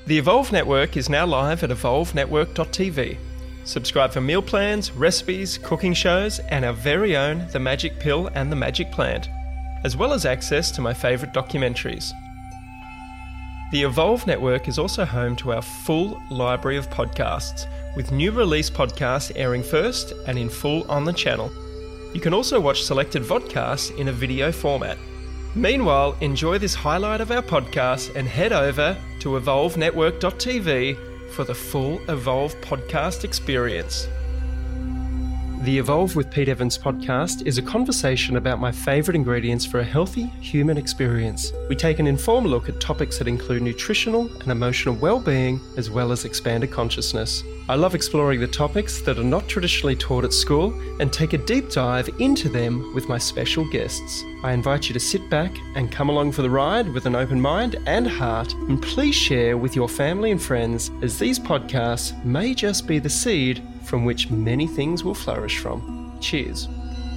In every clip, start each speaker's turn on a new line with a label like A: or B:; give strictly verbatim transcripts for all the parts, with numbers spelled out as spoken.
A: The Evolve Network is now live at evolve network dot t v. Subscribe for meal plans, recipes, cooking shows, and our very own The Magic Pill and The Magic Plant, as well as access to my favourite documentaries. The Evolve Network is also home to our full library of podcasts, with new release podcasts airing first and in full on the channel. You can also watch selected vodcasts in a video format. Meanwhile, enjoy this highlight of our podcast and head over to evolve network dot t v for the full Evolve podcast experience. The Evolve with Pete Evans podcast is a conversation about my favourite ingredients for a healthy human experience. We take an informed look at topics that include nutritional and emotional well-being, as well as expanded consciousness. I love exploring the topics that are not traditionally taught at school and take a deep dive into them with my special guests. I invite you to sit back and come along for the ride with an open mind and heart, and please share with your family and friends, as these podcasts may just be the seed from which many things will flourish from. Cheers.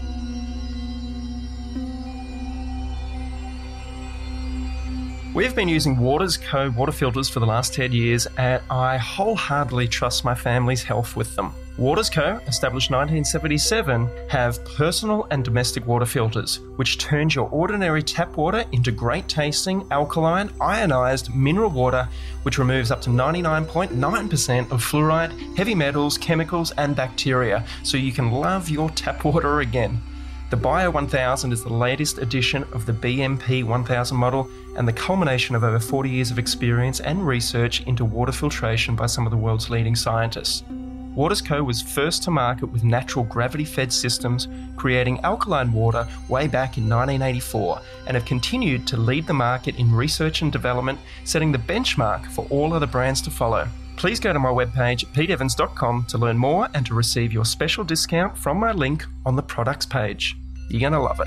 A: We've been using Waters Co water filters for the last ten years, and I wholeheartedly trust my family's health with them. Waters Co, established nineteen seventy-seven, have personal and domestic water filters, which turns your ordinary tap water into great tasting, alkaline, ionised mineral water, which removes up to ninety-nine point nine percent of fluoride, heavy metals, chemicals and bacteria, so you can love your tap water again. The Bio one thousand is the latest edition of the B M P one thousand model and the culmination of over forty years of experience and research into water filtration by some of the world's leading scientists. Waters Co was first to market with natural gravity-fed systems, creating alkaline water way back in nineteen eighty-four, and have continued to lead the market in research and development, setting the benchmark for all other brands to follow. Please go to my webpage, pete evans dot com, to learn more and to receive your special discount from my link on the products page. You're going to love it.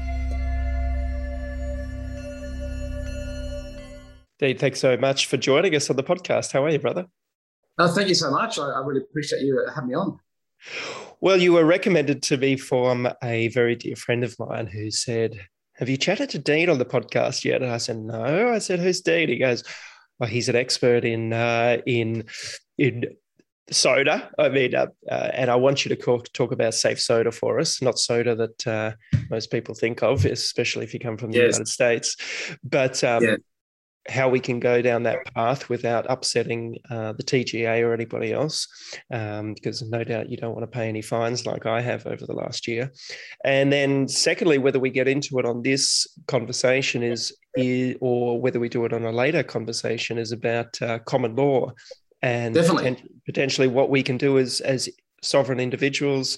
A: Dean, thanks so much for joining us on the podcast. How are you, brother?
B: Oh, thank you so much. I, I really appreciate you having me on.
A: Well, you were recommended to me from a very dear friend of mine who said, have you chatted to Dean on the podcast yet? And I said, no. I said, who's Dean? He goes, well, he's an expert in uh, in in soda. I mean, uh, uh, and I want you to talk, talk about safe soda for us, not soda that uh, most people think of, especially if you come from the yes. United States, but um, yeah. how we can go down that path without upsetting uh, the T G A or anybody else, um, because no doubt you don't want to pay any fines like I have over the last year. And then secondly, whether we get into it on this conversation is, is or whether we do it on a later conversation is about uh, common law and poten- potentially what we can do as, as sovereign individuals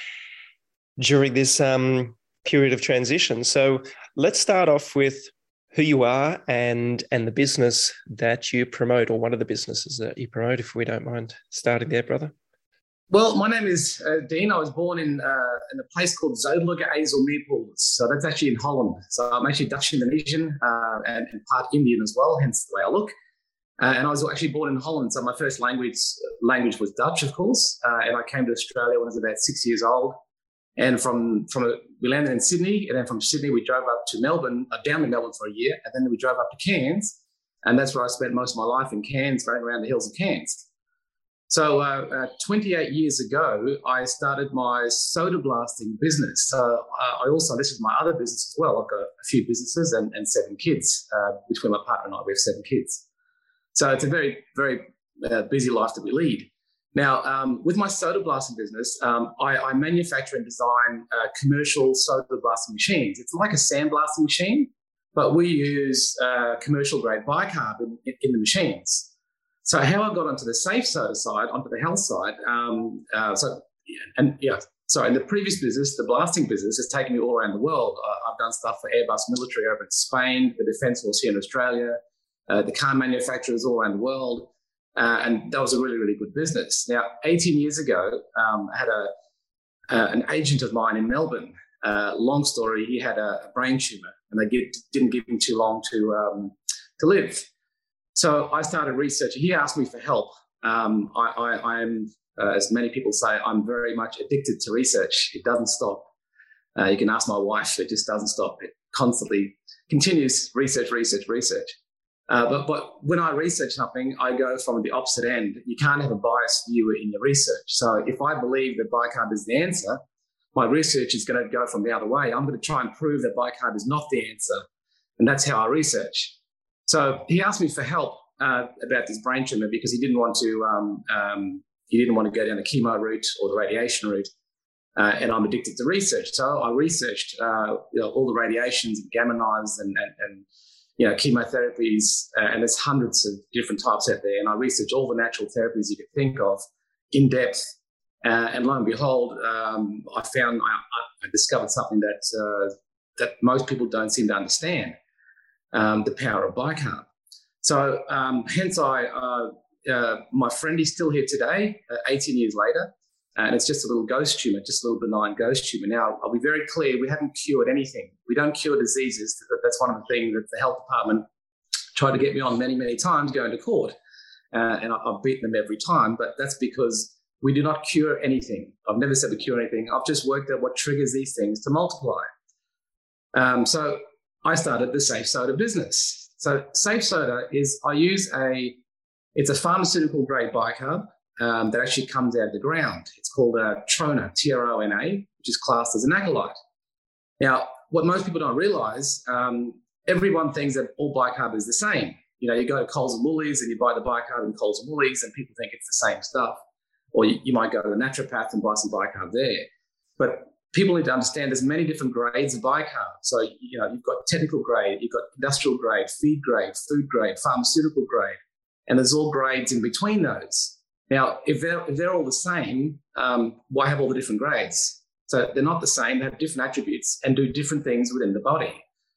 A: during this um, period of transition. So let's start off with who you are and and the business that you promote, or one of the businesses that you promote, if we don't mind starting there, brother.
B: Well, my name is uh, Dean. I was born in uh, in a place called Zuidelijke IJsselmeerpolders. So that's actually in Holland. So I'm actually Dutch Indonesian uh, and, and part Indian as well, hence the way I look. Uh, and I was actually born in Holland. So my first language language was Dutch, of course. Uh, and I came to Australia when I was about six years old. And from, from a, we landed in Sydney, and then from Sydney, we drove up to Melbourne, uh, down to Melbourne for a year. And then we drove up to Cairns. And that's where I spent most of my life, in Cairns, running around the hills of Cairns. So uh, uh, twenty-eight years ago, I started my soda blasting business. So uh, I also, this is my other business as well. I've got a few businesses and, and seven kids. Uh, between my partner and I, we have seven kids. So it's a very, very uh, busy life that we lead. Now, um, with my soda blasting business, um, I, I manufacture and design uh, commercial soda blasting machines. It's like a sandblasting machine, but we use uh, commercial grade bicarb in, in the machines. So how I got onto the safe soda side, onto the health side, um, uh, so and yeah, so in the previous business, the blasting business has taken me all around the world. Uh, I've done stuff for Airbus military over in Spain, the Defence Force here in Australia, uh, the car manufacturers all around the world. Uh, and that was a really, really good business. Now, eighteen years ago, um, I had a uh, an agent of mine in Melbourne. Uh, long story, he had a, a brain tumour, and they give, didn't give him too long to um, to live. So I started researching. He asked me for help. Um, I, I, I am, uh, as many people say, I'm very much addicted to research. It doesn't stop. Uh, you can ask my wife. It just doesn't stop. It constantly continues research, research, research. Uh, but, but when I research something, I go from the opposite end. You can't have a biased view in your research. So if I believe that bicarb is the answer, my research is going to go from the other way. I'm going to try and prove that bicarb is not the answer. And that's how I research. So he asked me for help uh, about this brain tumor because he didn't want to um, um, he didn't want to go down the chemo route or the radiation route. Uh, and I'm addicted to research. So I researched uh, you know, all the radiations and gamma knives and, and, and you know, chemotherapies, uh, and there's hundreds of different types out there. And I researched all the natural therapies you could think of in depth. Uh, and lo and behold, um, I found, I, I discovered something that uh, that most people don't seem to understand, um, the power of bicarb. So um, hence I, uh, uh, my friend is still here today, uh, eighteen years later, and it's just a little ghost tumor, just a little benign ghost tumor. Now, I'll be very clear, we haven't cured anything. We don't cure diseases. That's one of the things that the health department tried to get me on many, many times going to court. Uh, and I, I've beaten them every time, but that's because we do not cure anything. I've never said we cure anything. I've just worked out what triggers these things to multiply. Um, so I started the Safe Soda business. So Safe Soda is, I use a, it's a pharmaceutical grade bicarb Um, that actually comes out of the ground. It's called a Trona, T R O N A, which is classed as an acolyte. Now, what most people don't realize, um, everyone thinks that all bicarb is the same. You know, you go to Coles and Woolies and you buy the bicarb in Coles and Woolies and people think it's the same stuff. Or you, you might go to the naturopath and buy some bicarb there. But people need to understand there's many different grades of bicarb. So, you know, you've got technical grade, you've got industrial grade, feed grade, food grade, pharmaceutical grade, and there's all grades in between those. Now, if they're, if they're all the same, um, why have all the different grades? So they're not the same. They have different attributes and do different things within the body.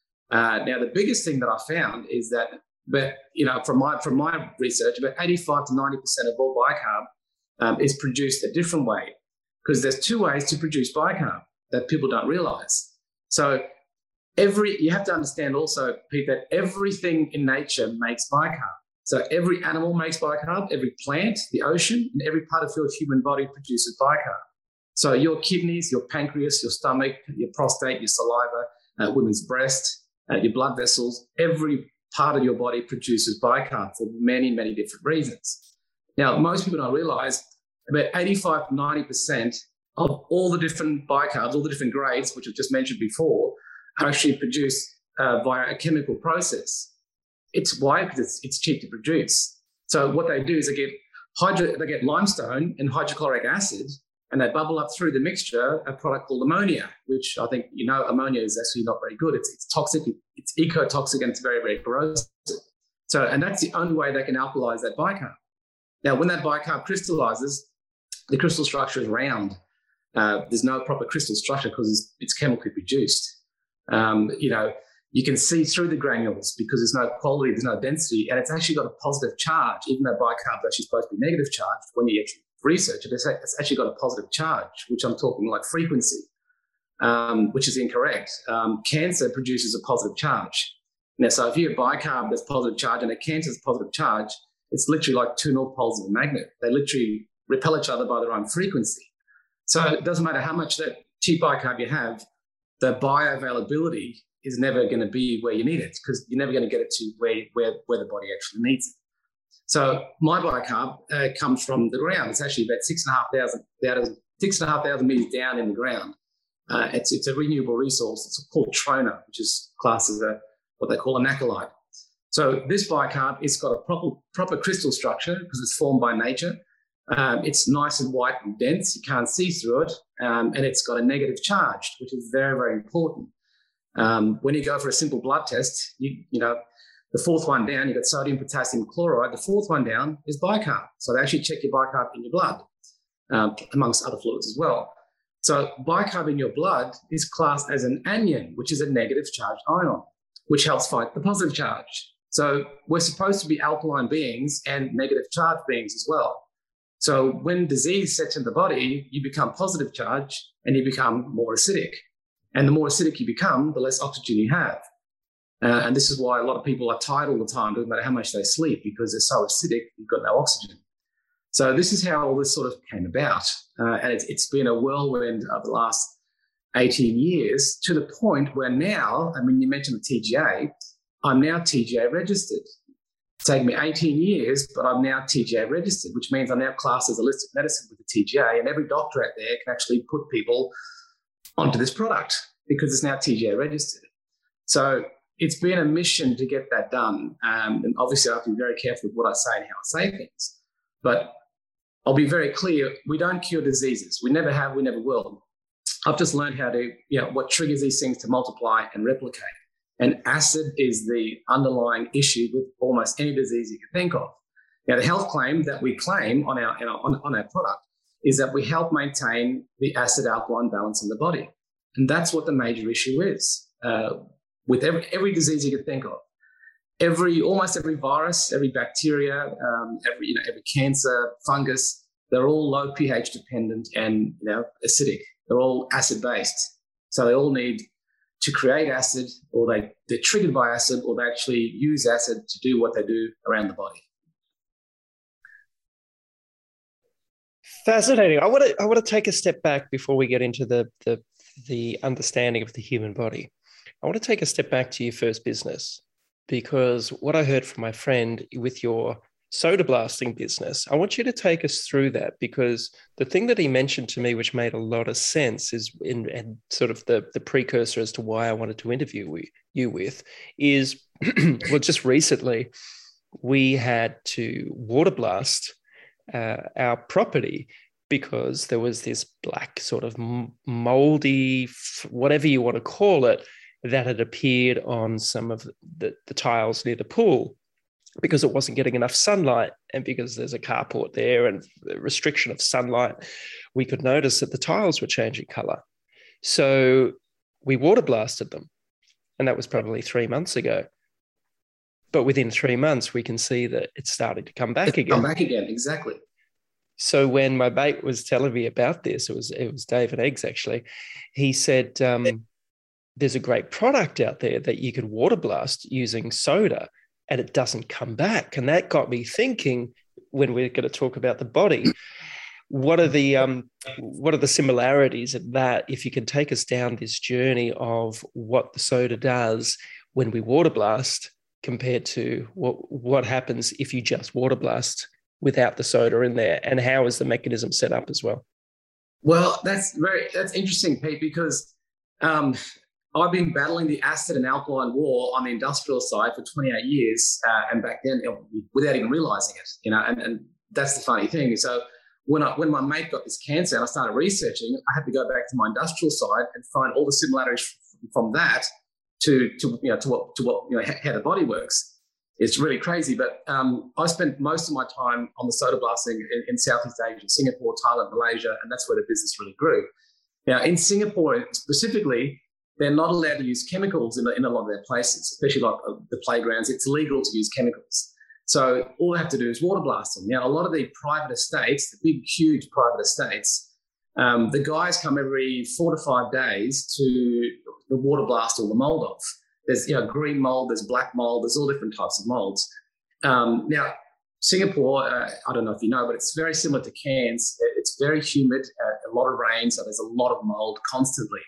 B: Uh, now, the biggest thing that I found is that, but you know, from my from my research, about eighty-five to ninety percent of all bicarb um, is produced a different way, because there's two ways to produce bicarb that people don't realize. So every you have to understand also, Pete, that everything in nature makes bicarb. So every animal makes bicarb, every plant, the ocean, and every part of your human body produces bicarb. So your kidneys, your pancreas, your stomach, your prostate, your saliva, uh, women's breast, uh, your blood vessels, every part of your body produces bicarb for many, many different reasons. Now, most people don't realize about eighty-five to ninety percent of all the different bicarbs, all the different grades, which I've just mentioned before, are actually produced uh, via a chemical process. It's why? Because it's, it's cheap to produce. So what they do is they get hydro, they get limestone and hydrochloric acid, and they bubble up through the mixture a product called ammonia, which I think, you know, ammonia is actually not very good. It's, it's toxic, it's ecotoxic, and it's very, very corrosive. So, and that's the only way they can alkalize that bicarb. Now, when that bicarb crystallizes, the crystal structure is round. Uh, there's no proper crystal structure because it's, it's chemically produced. Um, you know, you can see through the granules because there's no quality, there's no density, and it's actually got a positive charge, even though bicarb is actually supposed to be negative charged. When you actually research it, it's actually got a positive charge, which I'm talking like frequency, um, which is incorrect. Um, cancer produces a positive charge. Now, so if you have bicarb that's positive charge and a cancer is positive charge, it's literally like two north poles of a magnet. They literally repel each other by their own frequency. So it doesn't matter how much that cheap bicarb you have, the bioavailability is never going to be where you need it, because you're never going to get it to where, where, where the body actually needs it. So my bicarb uh, comes from the ground. It's actually about six and a half thousand, six and a half thousand meters down in the ground. Uh, it's it's a renewable resource. It's called Trona, which is classed as a what they call an acolyte. So this bicarb, it's got a proper proper crystal structure because it's formed by nature. Um, it's nice and white and dense. You can't see through it, um, and it's got a negative charge, which is very, very important. Um, when you go for a simple blood test, you, you know, the fourth one down, you've got sodium, potassium, chloride. The fourth one down is bicarb. So they actually check your bicarb in your blood, um, amongst other fluids as well. So bicarb in your blood is classed as an anion, which is a negative charged ion, which helps fight the positive charge. So we're supposed to be alkaline beings and negative charged beings as well. So when disease sets in the body, you become positive charge and you become more acidic. And the more acidic you become, the less oxygen you have. Uh, and this is why a lot of people are tired all the time, doesn't matter how much they sleep, because they're so acidic, you've got no oxygen. So this is how all this sort of came about. Uh, and it's, it's been a whirlwind of the last eighteen years, to the point where now, I mean, you mentioned the T G A, I'm now T G A registered. It's taken me eighteen years, but I'm now T G A registered, which means I'm now classed as a listed medicine with the T G A, and every doctor out there can actually put people onto this product because it's now T G A registered. So it's been a mission to get that done. Um, and obviously I have to be very careful with what I say and how I say things. But I'll be very clear, we don't cure diseases. We never have, we never will. I've just learned how to, you know, what triggers these things to multiply and replicate. And acid is the underlying issue with almost any disease you can think of. Now, the health claim that we claim on our, on, on our product is that we help maintain the acid-alkaline balance in the body. And that's what the major issue is uh, with every, every disease you can think of. Every, almost every virus, every bacteria, um, every, you know, every cancer, fungus, they're all low pH dependent and, you know, acidic. They're all acid-based. So they all need to create acid, or they, they're triggered by acid, or they actually use acid to do what they do around the body.
A: Fascinating. I want to I want to take a step back before we get into the, the, the understanding of the human body. I want to take a step back to your first business, because what I heard from my friend with your soda blasting business, I want you to take us through that, because the thing that he mentioned to me, which made a lot of sense, is in and sort of the, the precursor as to why I wanted to interview we, you with, is, well, just recently we had to water blast uh, our property because there was this black sort of moldy, whatever you want to call it, that had appeared on some of the, the tiles near the pool, because it wasn't getting enough sunlight, and because there's a carport there and the restriction of sunlight, we could notice that the tiles were changing color. So we water blasted them, and that was probably three months ago. But within three months, we can see that it's starting to come back again.
B: Come back again, exactly.
A: So when my mate was telling me about this, it was it was David Eggs actually, he said, um, there's a great product out there that you can water blast using soda, and it doesn't come back. And that got me thinking, when we're going to talk about the body, what are the um, what are the similarities in that, if you can take us down this journey of what the soda does when we water blast compared to what what happens if you just water blast without the soda in there, and how is the mechanism set up as well?
B: Well, that's very that's interesting, Pete, because um, I've been battling the acid and alkaline war on the industrial side for twenty-eight years, uh, and back then, you know, without even realizing it, you know, and, and that's the funny thing. So when I, when my mate got this cancer and I started researching, I had to go back to my industrial side and find all the similarities from that to, to you know, to what, to what, you know, how the body works. It's really crazy, but um, I spent most of my time on the soda blasting in, in Southeast Asia, Singapore, Thailand, Malaysia, and that's where the business really grew. Now, in Singapore specifically, they're not allowed to use chemicals in a, in a lot of their places, especially like uh, the playgrounds. It's illegal to use chemicals. So all they have to do is water blast them. Now, a lot of the private estates, the big, huge private estates, um, the guys come every four to five days to the water blast all the mold off. There's, you know, green mold, there's black mold, there's all different types of molds. Um, now, Singapore, uh, I don't know if you know, but it's very similar to Cairns. It's very humid, uh, a lot of rain, so there's a lot of mold constantly.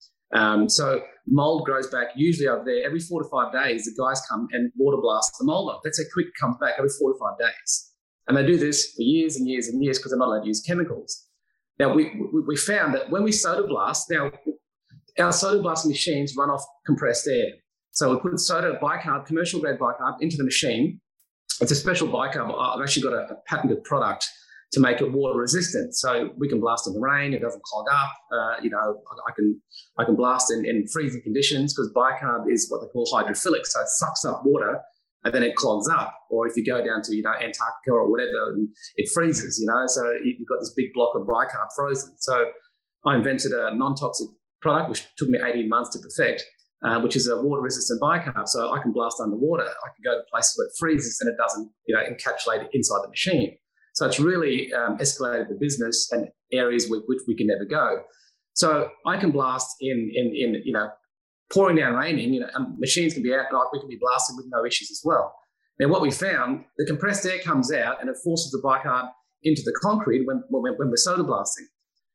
B: Um, so mold grows back usually over there. Every four to five days, the guys come and water blast the mold off. That's how quick it comes back, every four to five days. And they do this for years and years and years because they're not allowed to use chemicals. Now, we, we, we found that when we soda blast, now our soda blasting machines run off compressed air. So we put soda bicarb, commercial grade bicarb, into the machine. It's a special bicarb. I've actually got a, a patented product to make it water resistant. So we can blast in the rain, it doesn't clog up. Uh, you know, I, I can I can blast in, in freezing conditions because bicarb is what they call hydrophilic. So it sucks up water and then it clogs up. Or if you go down to, you know, Antarctica or whatever, it freezes, you know. So you've got this big block of bicarb frozen. So I invented a non-toxic product, which took me eighteen months to perfect. Uh, which is a water-resistant bicarb. So I can blast underwater. I can go to places where it freezes and it doesn't, you know, encapsulate inside the machine. So it's really um, escalated the business and areas with which we can never go. So I can blast in, in, in you know, pouring down raining. You know, um, machines can be out, like we can be blasting with no issues as well. Now, what we found, the compressed air comes out and it forces the bicarb into the concrete when, when, when we're soda blasting.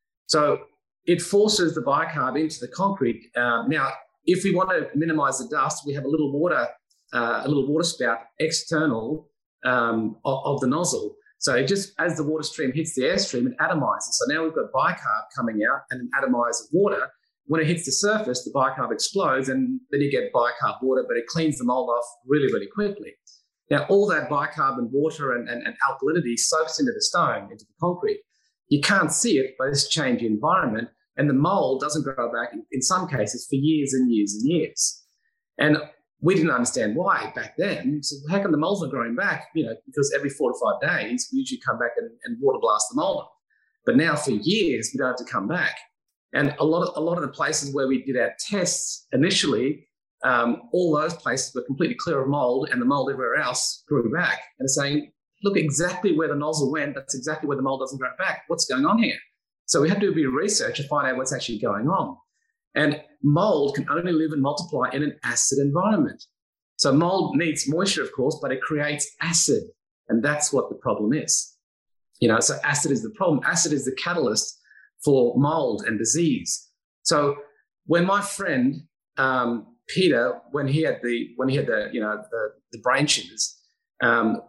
B: So it forces the bicarb into the concrete. Um, now, if we want to minimize the dust, we have a little water, uh, a little water spout external um, of, of the nozzle. So it just, as the water stream hits the airstream, it atomizes. So now we've got bicarb coming out and an atomizer water. When it hits the surface, the bicarb explodes, and then you get bicarb water, but it cleans the mold off really, really quickly. Now, all that bicarbonate water and, and, and alkalinity soaks into the stone, into the concrete. You can't see it, but it's changed the environment, and the mold doesn't grow back, in, in some cases, for years and years and years. And we didn't understand why back then. So how come the mold's not growing back? You know, because every four to five days, we usually come back and, and water blast the mold off. But now for years, we don't have to come back. And a lot of a lot of the places where we did our tests initially, um, all those places were completely clear of mold, and the mold everywhere else grew back. And it's saying, look, exactly where the nozzle went, that's exactly where the mold doesn't grow back. What's going on here? So we had to do a bit of research to find out what's actually going on. And mold can only live and multiply in an acid environment. So mold needs moisture, of course, but it creates acid. And that's what the problem is. You know, so acid is the problem. Acid is the catalyst for mold and disease. So when my friend, um, Peter, when he had the, when he had the, you know, the, the brain tumors, um,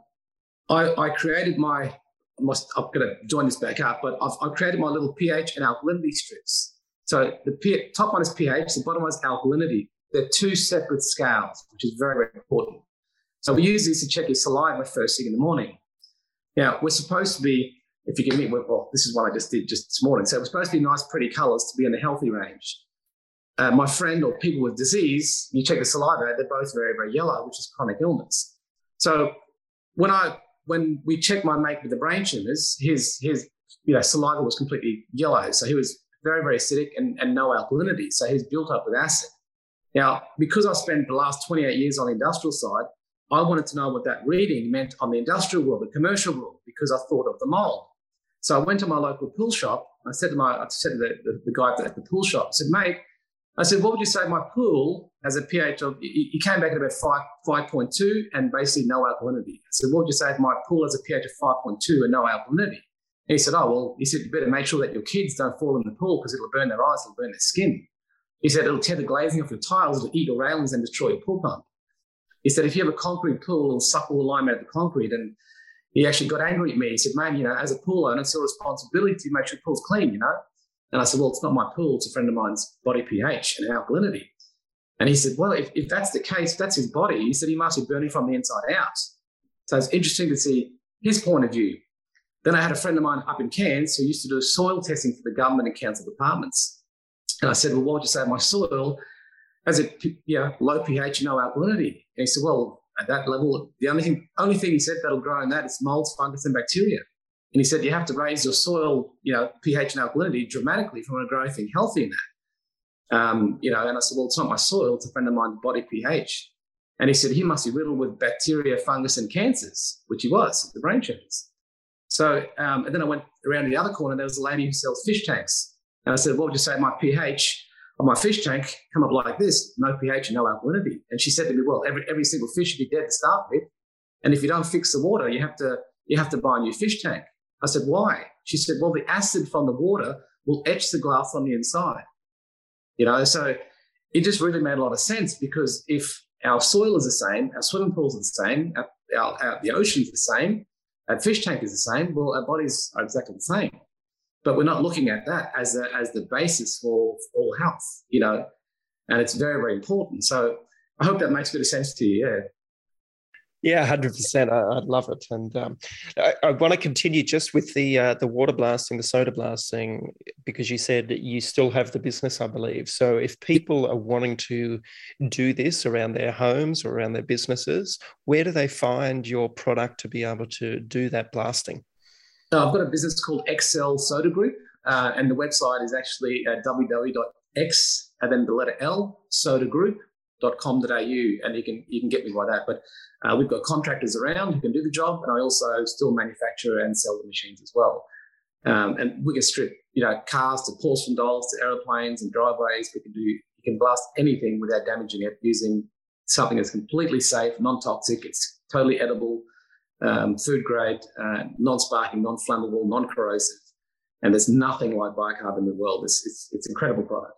B: I, I created my, I must, I'm going to join this back up, but I've, I created my little pH and alkalinity strips. So the P, top one is pH, the bottom one is alkalinity. They're two separate scales, which is very, very important. So we use these to check your saliva first thing in the morning. Now, we're supposed to be, if you give me, well, this is what I just did just this morning. So we're supposed to be nice, pretty colors to be in the healthy range. Uh, my friend or people with disease, you check the saliva, they're both very, very yellow, which is chronic illness. So when I, when we checked my mate with the brain tumors, his, his, you know, saliva was completely yellow. So he was very, very acidic and, and no alkalinity. So he's built up with acid. Now, because I spent the last twenty-eight years on the industrial side, I wanted to know what that reading meant on the industrial world, the commercial world, because I thought of the mold. So I went to my local pool shop. I said to my, I said to the, the, the guy at the pool shop, I said, mate, I said, what would you say my pool has a pH of, he came back at about five, five point two and basically no alkalinity. I said, what would you say if my pool has a pH of five point two and no alkalinity? And he said, oh, well, he said, you better make sure that your kids don't fall in the pool because it'll burn their eyes, it'll burn their skin. He said, it'll tear the glazing off your tiles, it'll eat your railings and destroy your pool pump. He said, if you have a concrete pool, it'll suck all the lime out of the concrete. And he actually got angry at me. He said, man, you know, as a pool owner, it's your responsibility to make sure your pool's clean, you know? And I said, well, it's not my pool, it's a friend of mine's body pH and alkalinity. And he said, well, if, if that's the case, if that's his body, he said he must be burning from the inside out. So it's interesting to see his point of view. Then I had a friend of mine up in Cairns who used to do soil testing for the government and council departments. And I said, well, what would you say my soil has a you know, low pH and no alkalinity? And he said, well, at that level, the only thing, only thing he said that'll grow in that is molds, fungus, and bacteria. And he said, you have to raise your soil, you know, pH and alkalinity dramatically if you want to grow anything healthy in that. Um, you know, and I said, well, it's not my soil, it's a friend of mine's body pH. And he said, he must be riddled with bacteria, fungus, and cancers, which he was, the brain tumors. So, um, and then I went around the other corner, there was a lady who sells fish tanks. And I said, what would you say my pH of my fish tank come up like this, no pH and no alkalinity? And she said to me, well, every every single fish should be dead to start with. And if you don't fix the water, you have to you have to buy a new fish tank. I said, why? She said, well, the acid from the water will etch the glass on the inside. You know, so it just really made a lot of sense, because if our soil is the same, our swimming pools are the same, our, our, our, the ocean's the same, our fish tank is the same, well, our bodies are exactly the same. But we're not looking at that as a, as the basis for, for all health, you know, and it's very, very important. So I hope that makes a bit of sense to you, yeah.
A: Yeah, one hundred percent. I, I'd love it. And um, I, I want to continue just with the uh, the water blasting, the soda blasting, because you said you still have the business, I believe. So if people are wanting to do this around their homes or around their businesses, where do they find your product to be able to do that blasting?
B: So I've got a business called Excel Soda Group, uh, and the website is actually uh, w w w dot x and then the letter L soda group dot com dot a u, and you can you can get me by that. But uh, we've got contractors around who can do the job, and I also still manufacture and sell the machines as well. Um, and we can strip, you know, cars to porcelain dolls to aeroplanes and driveways. We can do you can blast anything without damaging it using something that's completely safe, non-toxic. It's totally edible. Um, food grade, uh, non-sparking, non-flammable, non-corrosive, and there's nothing like bicarb in the world. It's, it's it's an incredible product.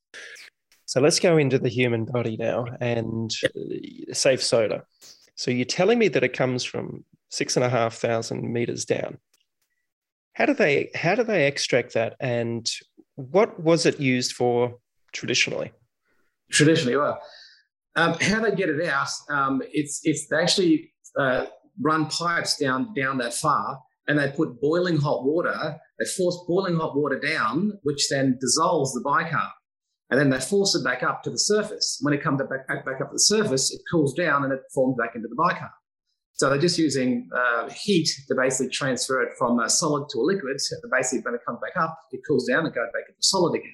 A: So let's go into the human body now and safe soda. So you're telling me that it comes from six and a half thousand meters down. How do they how do they extract that, and what was it used for traditionally?
B: Traditionally, well, um, how they get it out? Um, it's it's they actually uh, run pipes down down that far, and they put boiling hot water. They force boiling hot water down, which then dissolves the bicarb, and then they force it back up to the surface. When it comes back back, back up to the surface, it cools down and it forms back into the bicarb. So they're just using uh, heat to basically transfer it from a solid to a liquid. So basically, when it comes back up, it cools down and goes back into solid again.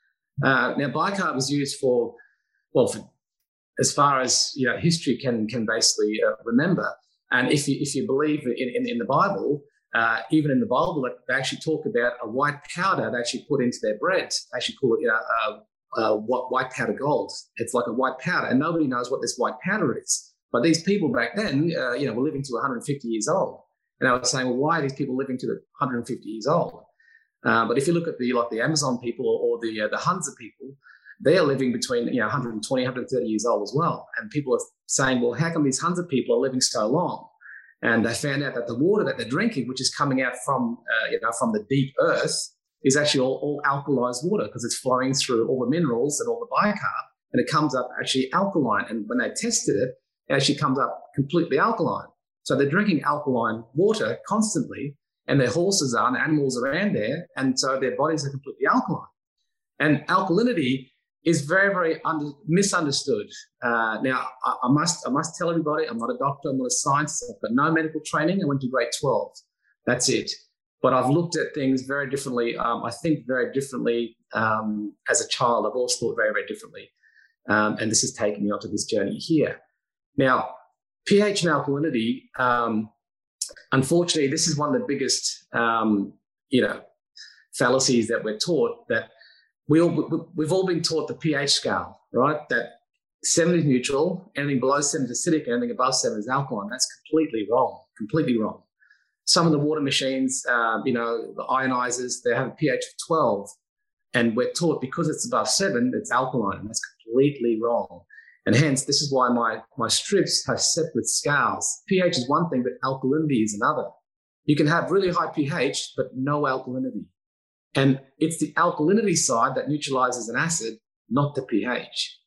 B: Uh, now, bicarb is used for, well, for, as far as you know, history can can basically uh, remember. And if you if you believe in, in, in the Bible, uh, even in the Bible, they actually talk about a white powder they actually put into their bread. They actually call it, you know, uh, uh, white powder gold. It's like a white powder, and nobody knows what this white powder is. But these people back then, uh, you know, were living to one hundred fifty years old, and I was saying, well, why are these people living to one hundred fifty years old? Uh, but if you look at the like the Amazon people or, or the uh, the Hunza people, they are living between you know one hundred twenty, one hundred thirty years old as well. And people are saying, well, how come these Hunza people are living so long? And they found out that the water that they're drinking, which is coming out from uh, you know from the deep earth, is actually all, all alkalized water because it's flowing through all the minerals and all the bicarb, and it comes up actually alkaline. And when they tested it, it actually comes up completely alkaline. So they're drinking alkaline water constantly, and their horses are and animals around there, and so their bodies are completely alkaline. And alkalinity is very, very under, misunderstood. Uh, now, I, I must I must tell everybody, I'm not a doctor, I'm not a scientist, I've got no medical training. I went to grade twelve. That's it. But I've looked at things very differently. Um, I think very differently um, as a child. I've always thought very, very differently. Um, and this has taken me onto this journey here. Now, pH and alkalinity, um, unfortunately, this is one of the biggest, um, you know, fallacies that we're taught, that we all, we've all been taught the pH scale, right? That seven is neutral, anything below seven is acidic, anything above seven is alkaline. That's completely wrong, completely wrong. Some of the water machines, uh, you know, the ionizers, they have a pH of twelve, and we're taught because it's above seven, it's alkaline, and that's completely wrong. And hence, this is why my, my strips have separate scales. pH is one thing, but alkalinity is another. You can have really high pH, but no alkalinity. And it's the alkalinity side that neutralizes an acid, not the pH.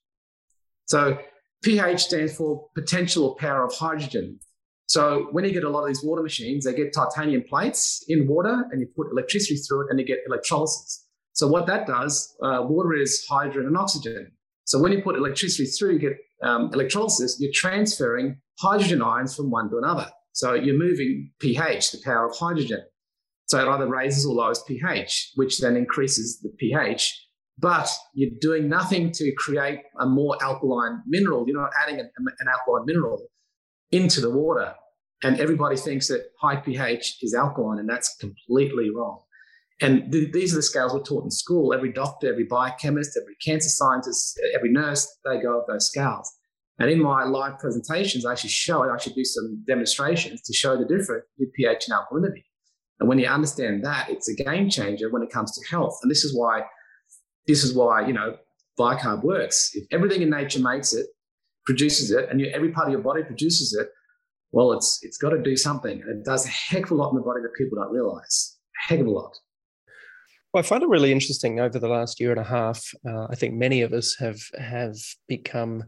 B: So pH stands for potential or power of hydrogen. So when you get a lot of these water machines, they get titanium plates in water, and you put electricity through it, and you get electrolysis. So what that does, uh, water is hydrogen and oxygen. So when you put electricity through, you get um, electrolysis, you're transferring hydrogen ions from one to another. So you're moving pH, the power of hydrogen. So it either raises or lowers pH, which then increases the pH. But you're doing nothing to create a more alkaline mineral. You're not adding an, an alkaline mineral into the water. And everybody thinks that high pH is alkaline, and that's completely wrong. And th- these are the scales we're taught in school. Every doctor, every biochemist, every cancer scientist, every nurse, they go with those scales. And in my live presentations, I actually show it. I actually do some demonstrations to show the difference with pH and alkalinity. And when you understand that, it's a game changer when it comes to health. And this is why, this is why, you know, bicarb works. If everything in nature makes it, produces it, and you, every part of your body produces it, well, it's it's got to do something. And it does a heck of a lot in the body that people don't realize. A heck of a lot.
A: Well, I find it really interesting over the last year and a half. Uh, I think many of us have have become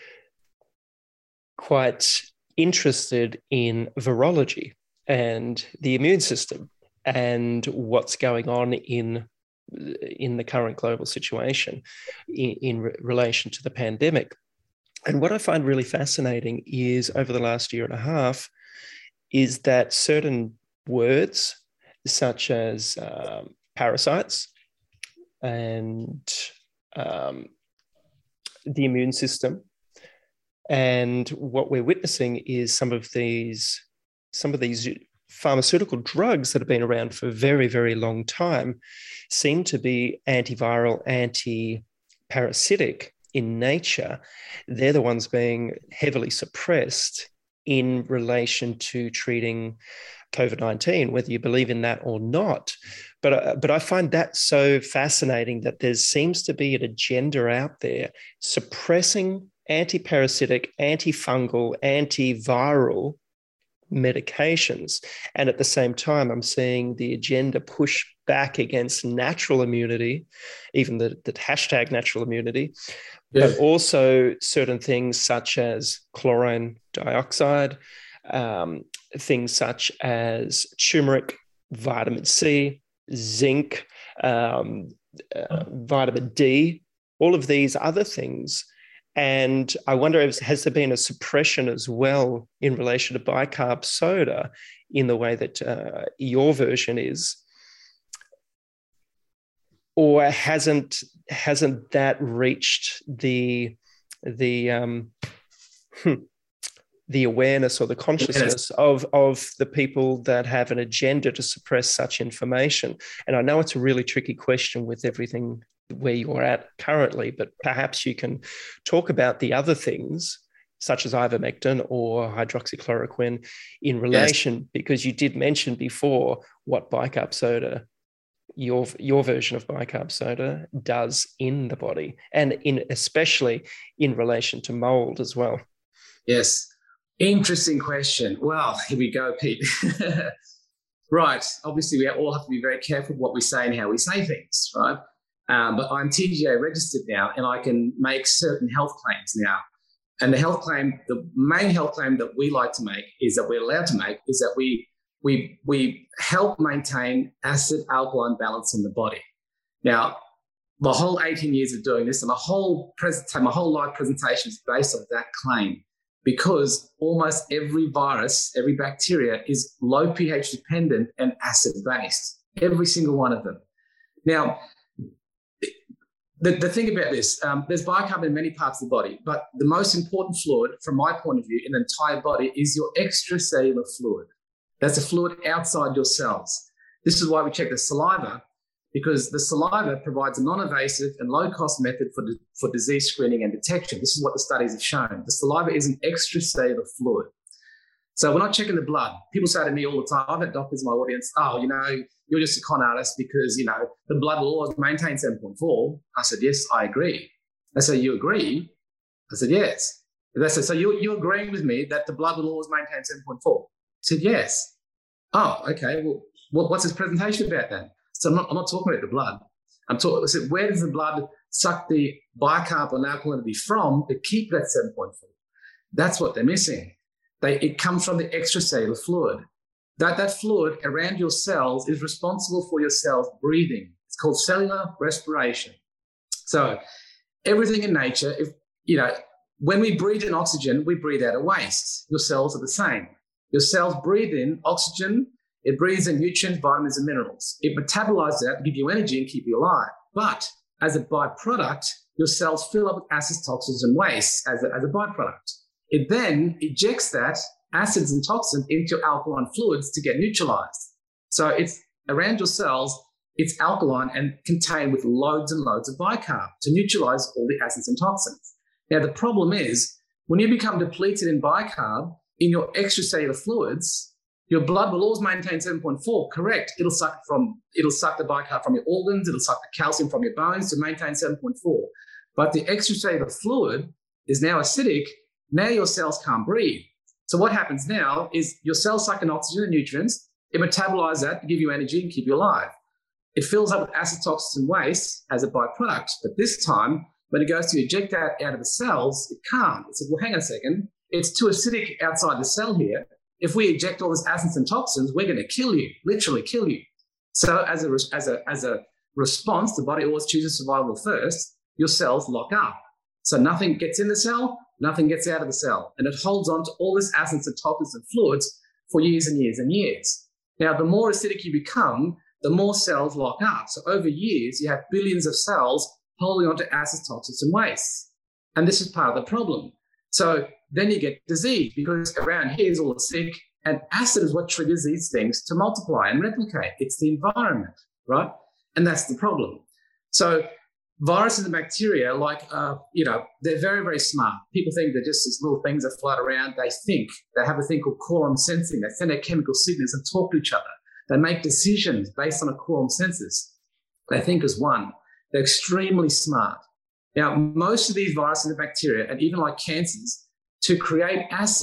A: quite interested in virology and the immune system and what's going on in in the current global situation in, in re- relation to the pandemic. And what I find really fascinating is over the last year and a half is that certain words such as um, parasites and um, the immune system, and what we're witnessing is some of these some of these pharmaceutical drugs that have been around for a very, very long time seem to be antiviral, anti-parasitic in nature. They're the ones being heavily suppressed in relation to treating COVID nineteen, whether you believe in that or not. But, uh, but I find that so fascinating that there seems to be an agenda out there suppressing anti-parasitic, antifungal, antiviral medications. And at the same time, I'm seeing the agenda push back against natural immunity, even the, the hashtag natural immunity, yeah. But also certain things such as chlorine dioxide, um, things such as turmeric, vitamin C, zinc, um, uh, vitamin D, all of these other things. And I wonder, if, has there been a suppression as well in relation to bicarb soda in the way that uh, your version is? Or hasn't hasn't that reached the the um, the awareness or the consciousness of, of the people that have an agenda to suppress such information? And I know it's a really tricky question with everything where you're at currently, but perhaps you can talk about the other things such as ivermectin or hydroxychloroquine in relation, yes. because you did mention before what bicarb soda, your your version of bicarb soda, does in the body, and in especially in relation to mold as well.
B: Yes. Interesting question. Well, here we go, Pete. Right. Obviously, we all have to be very careful what we say and how we say things, right? Um, but I'm T G A registered now, and I can make certain health claims now. And the health claim, the main health claim that we like to make is that we're allowed to make is that we we we help maintain acid-alkaline balance in the body. Now, the whole eighteen years of doing this and my whole present, my whole live presentation is based on that claim, because almost every virus, every bacteria is low pH dependent and acid-based, every single one of them. Now, the, the thing about this, um, there's bicarb in many parts of the body, but the most important fluid, from my point of view, in the entire body is your extracellular fluid. That's the fluid outside your cells. This is why we check the saliva, because the saliva provides a non-invasive and low-cost method for, for disease screening and detection. This is what the studies have shown. The saliva is an extracellular fluid. So we're not checking the blood. People say to me all the time, I've had doctors in my audience, oh, you know, you're just a con artist because, you know, the blood will always maintain seven point four. I said, yes, I agree. They say, you agree? I said, yes. They said, so you, you're agreeing with me that the blood will always maintain seven point four? I said, yes. Oh, okay. Well, what's this presentation about then? So I'm not, I'm not talking about the blood. I'm talking, I said, where does the blood suck the bicarb and alkalinity from to keep that seven point four? That's what they're missing. They, it comes from the extracellular fluid. That, that fluid around your cells is responsible for your cells breathing. It's called cellular respiration. So everything in nature, if you know, when we breathe in oxygen, we breathe out a waste. Your cells are the same. Your cells breathe in oxygen, it breathes in nutrients, vitamins, and minerals. It metabolizes that to give you energy and keep you alive. But as a byproduct, your cells fill up with acids, toxins, and waste as a, as a byproduct. It then ejects that acids and toxins into alkaline fluids to get neutralized. So it's around your cells, it's alkaline and contained with loads and loads of bicarb to neutralize all the acids and toxins. Now, the problem is when you become depleted in bicarb in your extracellular fluids, your blood will always maintain seven point four, correct. It'll suck from, it'll suck the bicarb from your organs, it'll suck the calcium from your bones to maintain seven point four. But the extracellular fluid is now acidic. Now your cells can't breathe. So what happens now is your cells suck in oxygen and nutrients, it metabolizes that to give you energy and keep you alive. It fills up with acid, toxins, and waste as a byproduct. But this time, when it goes to eject that out of the cells, it can't. It says, well, hang on a second. It's too acidic outside the cell here. If we eject all these acids and toxins, we're going to kill you, literally kill you. So as a, as a, as a response, the body always chooses survival first. Your cells lock up. So nothing gets in the cell, nothing gets out of the cell. And it holds on to all this acids and toxins and fluids for years and years and years. Now, the more acidic you become, the more cells lock up. So over years, you have billions of cells holding on to acids, toxins, and waste. And this is part of the problem. So then you get disease because around here is all acidic, and acid is what triggers these things to multiply and replicate. It's the environment, right? And that's the problem. So viruses and bacteria, like, uh, you know, they're very, very smart. People think they're just these little things that float around. They think. They have a thing called quorum sensing. They send out chemical signals and talk to each other. They make decisions based on a quorum census. They think as one. They're extremely smart. Now, most of these viruses and bacteria, and even like cancers, to create acid,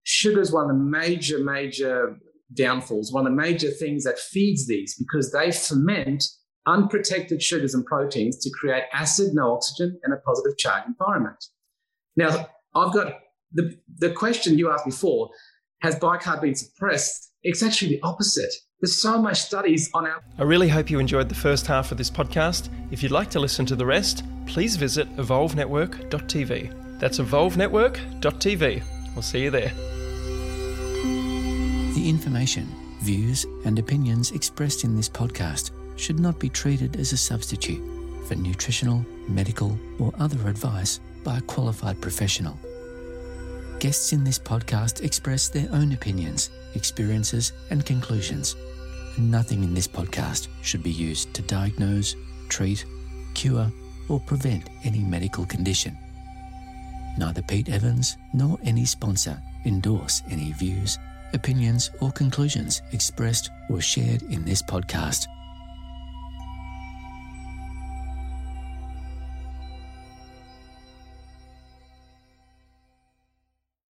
B: sugar is one of the major, major downfalls, one of the major things that feeds these, because they ferment unprotected sugars and proteins to create acid, no oxygen, and a positive charge environment. Now, I've got the, the question you asked before, has bicarb been suppressed? It's actually the opposite. There's so much studies on our...
A: I really hope you enjoyed the first half of this podcast. If you'd like to listen to the rest, please visit evolve network dot t v. That's evolve network dot t v. We'll see you there.
C: The information, views and opinions expressed in this podcast should not be treated as a substitute for nutritional, medical or other advice by a qualified professional. Guests in this podcast express their own opinions, experiences and conclusions. Nothing in this podcast should be used to diagnose, treat, cure or prevent any medical condition. Neither Pete Evans nor any sponsor endorse any views, opinions or conclusions expressed or shared in this podcast.